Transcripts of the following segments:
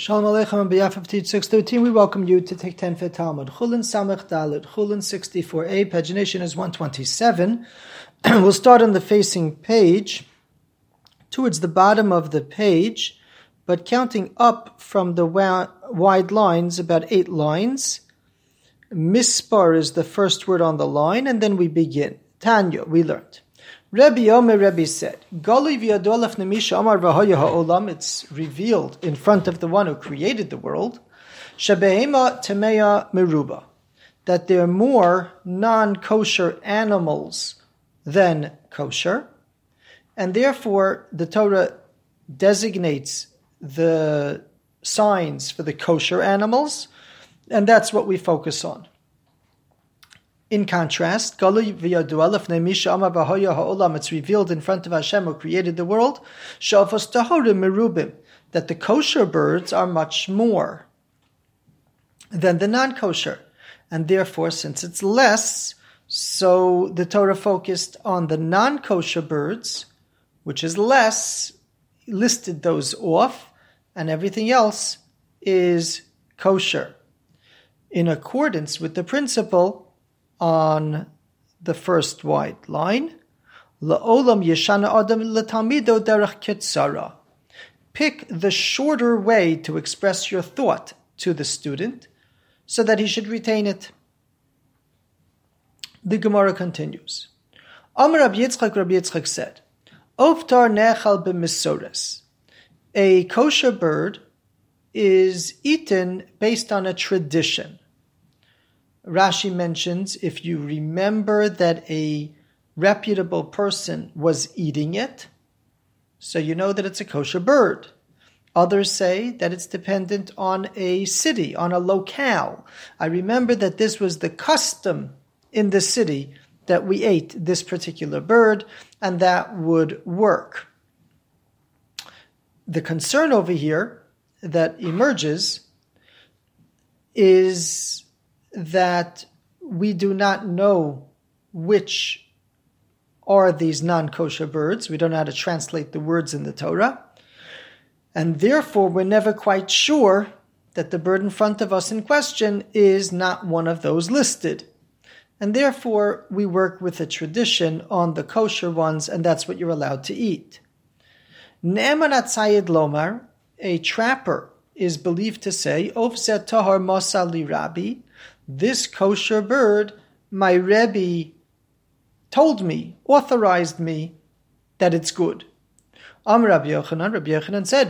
Shalom Aleichem, on behalf of Teach 613, we welcome you to take 10 Fit Talmud. Chulin Samech Dalet, Chulin 64a, pagination is 127. We'll start on the facing page, towards the bottom of the page, but counting up from the wide lines, about 8 lines. Mispar is the first word on the line, and then we begin. Tanya, we learned. Rebbe said, it's revealed in front of the one who created the world, that there are more non-kosher animals than kosher, and therefore the Torah designates the signs for the kosher animals, and that's what we focus on. In contrast, it's revealed in front of Hashem who created the world, that the kosher birds are much more than the non-kosher. And therefore, since it's less, so the Torah focused on the non-kosher birds, which is less, listed those off, and everything else is kosher. In accordance with the principle on the first wide line, La'olam yeshana adam l'talmido derech ketzara. Pick the shorter way to express your thought to the student so that he should retain it. The Gemara continues. Amar Rabbi Yitzchak said, Oftar nechal b'misores. A kosher bird is eaten based on a tradition. Rashi mentions, if you remember that a reputable person was eating it, so you know that it's a kosher bird. Others say that it's dependent on a city, on a locale. I remember that this was the custom in the city that we ate this particular bird, and that would work. The concern over here that emerges is that we do not know which are these non-kosher birds. We don't know how to translate the words in the Torah. And therefore, we're never quite sure that the bird in front of us in question is not one of those listed. And therefore, we work with a tradition on the kosher ones, and that's what you're allowed to eat. Ne'emanat Sayed Lomar, a trapper, is believed to say, Ofzeh Tahar Masa Li Rabbi, this kosher bird, my Rebbe told me, authorized me, that it's good. Rabbi Yochanan said,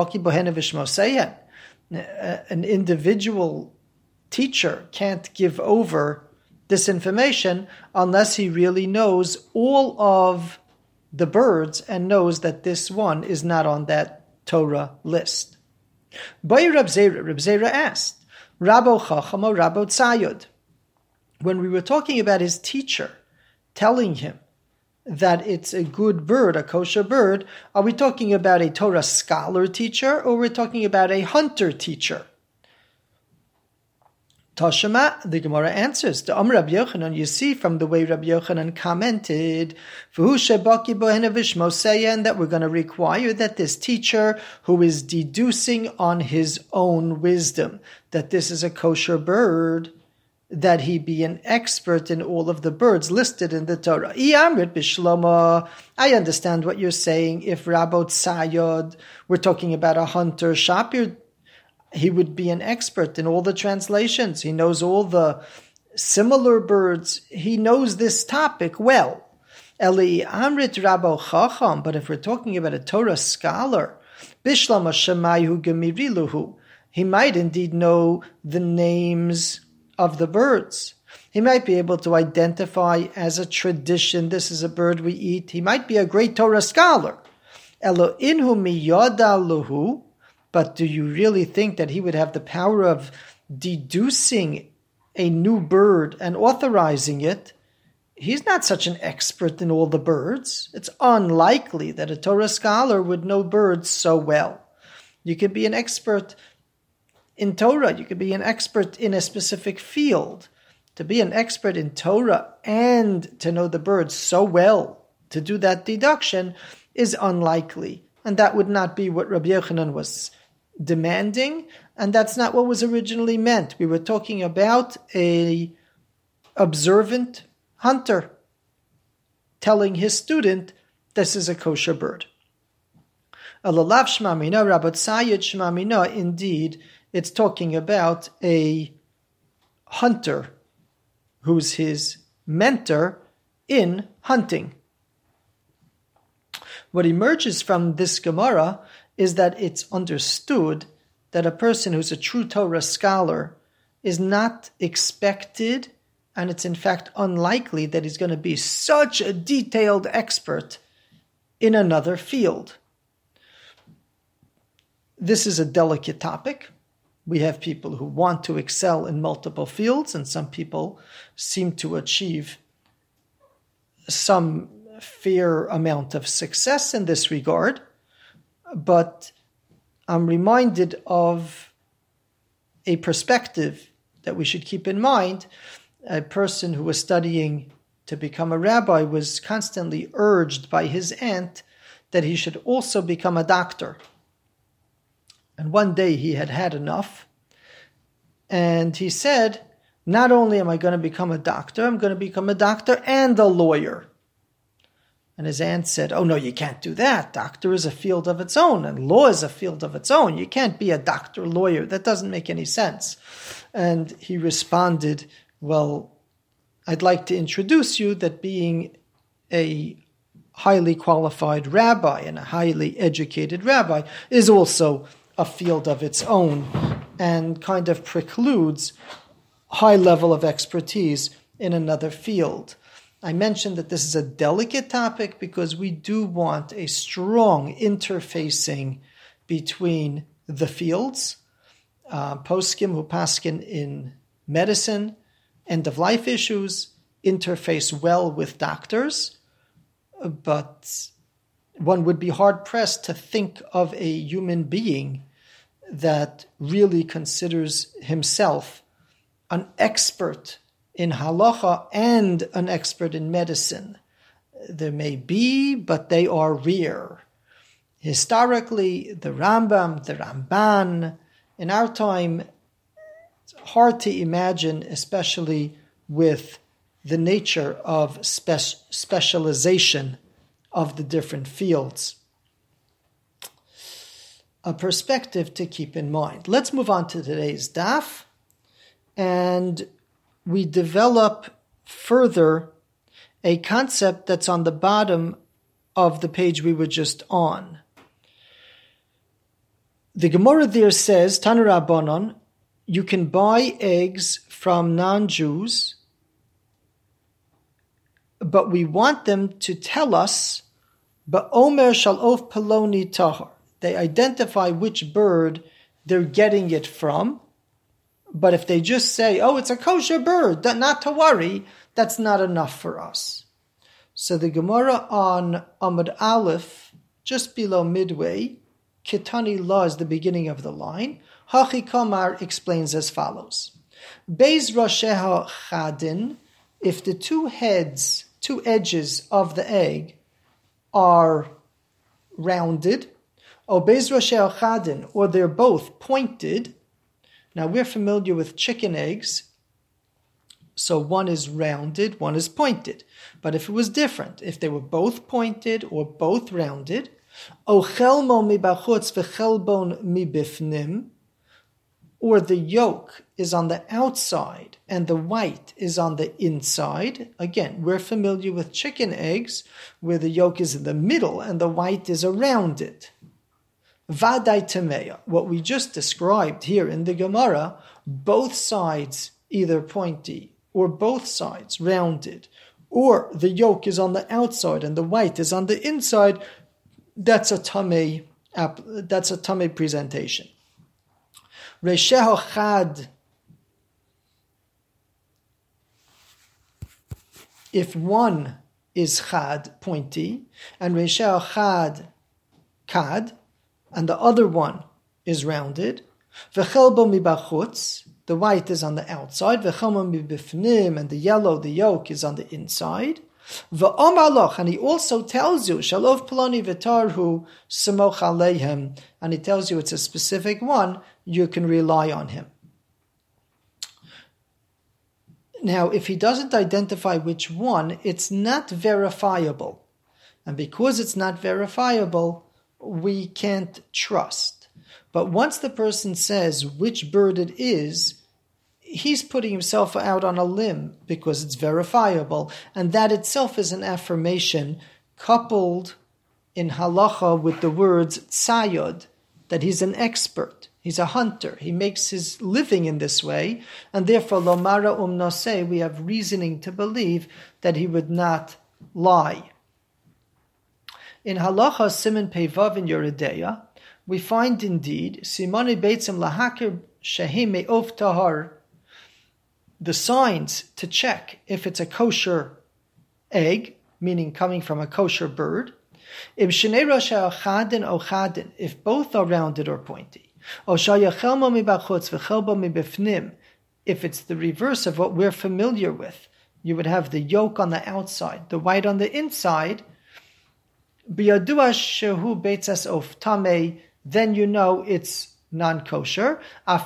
an individual teacher can't give over this information unless he really knows all of the birds and knows that this one is not on that Torah list. Reb Zera asked, Rabbo Chacham or Rabbo Tzayod, when we were talking about his teacher telling him that it's a good bird, a kosher bird, are we talking about a Torah scholar teacher or we're talking about a hunter teacher? Tashema, the Gemara answers, the Rabbi Yochanan, you see from the way Rabbi Yochanan commented, and that we're going to require that this teacher who is deducing on his own wisdom that this is a kosher bird, that he be an expert in all of the birds listed in the Torah. I understand what you're saying. If Rabbi Tzayod, we're talking about a hunter shapir, he would be an expert in all the translations. He knows all the similar birds. He knows this topic well. Eli Amrit Rabbo Chacham, but if we're talking about a Torah scholar, Bishlam Shemayu Gemiriluhu, he might indeed know the names of the birds. He might be able to identify as a tradition, this is a bird we eat. He might be a great Torah scholar. Elo inhu miyada luhu, but do you really think that he would have the power of deducing a new bird and authorizing it? He's not such an expert in all the birds. It's unlikely that a Torah scholar would know birds so well. You could be an expert in Torah. You could be an expert in a specific field. To be an expert in Torah and to know the birds so well, to do that deduction, is unlikely. And that would not be what Rabbi Yochanan was demanding, and that's not what was originally meant. We were talking about a observant hunter telling his student, this is a kosher bird. Alalav shmamina, Rabbat Sayed shmamina, indeed, it's talking about a hunter who's his mentor in hunting. What emerges from this Gemara is that it's understood that a person who's a true Torah scholar is not expected, and it's in fact unlikely that he's going to be such a detailed expert in another field. This is a delicate topic. We have people who want to excel in multiple fields, and some people seem to achieve some fair amount of success in this regard. But I'm reminded of a perspective that we should keep in mind. A person who was studying to become a rabbi was constantly urged by his aunt that he should also become a doctor. And one day he had had enough, and he said, not only am I going to become a doctor, I'm going to become a doctor and a lawyer. And his aunt said, oh no, you can't do that. Doctor is a field of its own, and law is a field of its own. You can't be a doctor lawyer. That doesn't make any sense. And he responded, well, I'd like to introduce you that being a highly qualified rabbi and a highly educated rabbi is also a field of its own, and kind of precludes high level of expertise in another field. I mentioned that this is a delicate topic because we do want a strong interfacing between the fields. Poskim who paskin in medicine, end-of-life issues, interface well with doctors, but one would be hard-pressed to think of a human being that really considers himself an expert in halacha and an expert in medicine. There may be, but they are rare. Historically, the Rambam, the Ramban, in our time, it's hard to imagine, especially with the nature of specialization of the different fields. A perspective to keep in mind. Let's move on to today's daf, and we develop further a concept that's on the bottom of the page we were just on. The Gemara there says, Tanu Rabbanon, you can buy eggs from non-Jews, but we want them to tell us, Ba'omer shalof peloni tahar. They identify which bird they're getting it from. But if they just say, oh, it's a kosher bird, not to worry, that's not enough for us. So the Gemara on Amud Aleph, just below midway, Kitani La is the beginning of the line. Hachi Kamar explains as follows. Beis Rosheha Chadin, if the two edges of the egg are rounded, or Beis Rosheha Chadin, or they're both pointed. Now we're familiar with chicken eggs, so one is rounded, one is pointed. But if it was different, if they were both pointed or both rounded, o chelmo mibachutz v'chelbon mibifnim, or the yolk is on the outside and the white is on the inside. Again, we're familiar with chicken eggs where the yolk is in the middle and the white is around it. Vadai Tameya, what we just described here in the Gemara, both sides either pointy or both sides rounded, or the yolk is on the outside and the white is on the inside, that's a tamei presentation. Reisheho chad, if one is chad, pointy, and reisheho chad, kad, and the other one is rounded, v'chelbo mibachutz, the white is on the outside, v'chelbo mibifnim, and the yellow, the yolk, is on the inside. V'omar loch, and he also tells you, Shalov Ploni V'tarhu Samoch Aleihem, and he tells you it's a specific one, you can rely on him. Now, if he doesn't identify which one, it's not verifiable. And because it's not verifiable, we can't trust. But once the person says which bird it is, he's putting himself out on a limb because it's verifiable. And that itself is an affirmation coupled in halacha with the words tzayod, that he's an expert. He's a hunter. He makes his living in this way. And therefore, lomara noseh, we have reasoning to believe that he would not lie. In halacha siman peivav in Yeridea, we find indeed simani beitzim lahakir shehem me'ov tahar, the signs to check if it's a kosher egg, meaning coming from a kosher bird. If shnei rasha ochadin ochadin, if both are rounded or pointy. If it's the reverse of what we're familiar with, you would have the yolk on the outside, the white on the inside. Then you know it's non-kosher.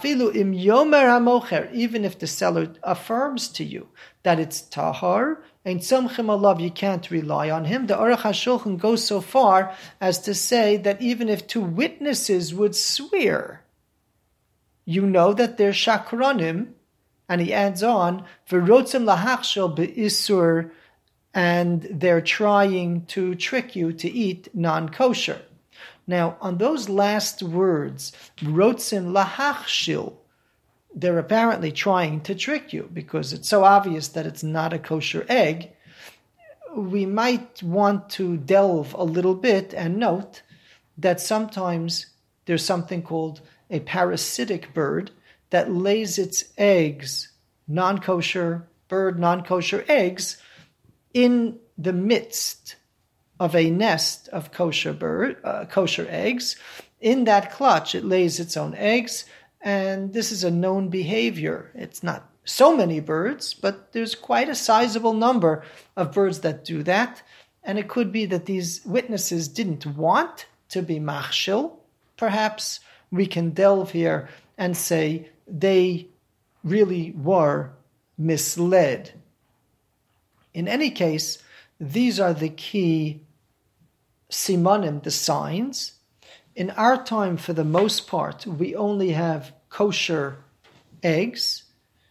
Even if the seller affirms to you that it's tahar, and somchim alav, you can't rely on him. The Aruch HaShulchan goes so far as to say that even if two witnesses would swear, you know that they're shakranim, and he adds on, v'rotzim lahachshel be'isur, and they're trying to trick you to eat non-kosher. Now, on those last words, rotzim lahachshil, they're apparently trying to trick you because it's so obvious that it's not a kosher egg. We might want to delve a little bit and note that sometimes there's something called a parasitic bird that lays its eggs, non-kosher bird, non-kosher eggs, in the midst of a nest of kosher eggs. In that clutch, it lays its own eggs. And this is a known behavior. It's not so many birds, but there's quite a sizable number of birds that do that. And it could be that these witnesses didn't want to be machshil. Perhaps we can delve here and say they really were misled. In any case, these are the key simanim, the signs. In our time, for the most part, we only have kosher eggs.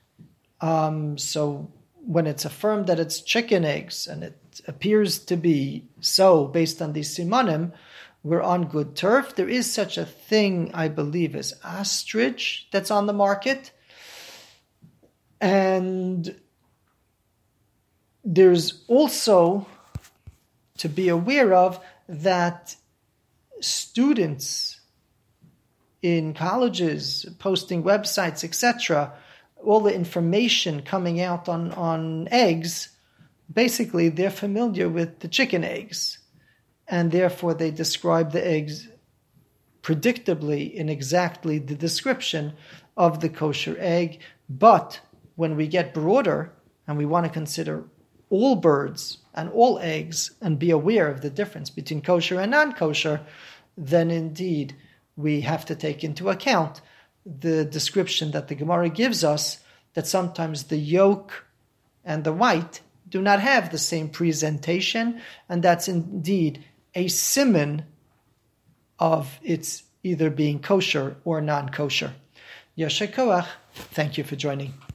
So when it's affirmed that it's chicken eggs, and it appears to be so based on these simanim, we're on good turf. There is such a thing, I believe, as ostrich that's on the market. And there's also to be aware of that students in colleges, posting websites, etc., all the information coming out on eggs, basically they're familiar with the chicken eggs. And therefore they describe the eggs predictably in exactly the description of the kosher egg. But when we get broader and we want to consider all birds and all eggs and be aware of the difference between kosher and non-kosher, then indeed we have to take into account the description that the Gemara gives us, that sometimes the yolk and the white do not have the same presentation, and that's indeed a siman of its either being kosher or non-kosher. Yasher koach. Thank you for joining.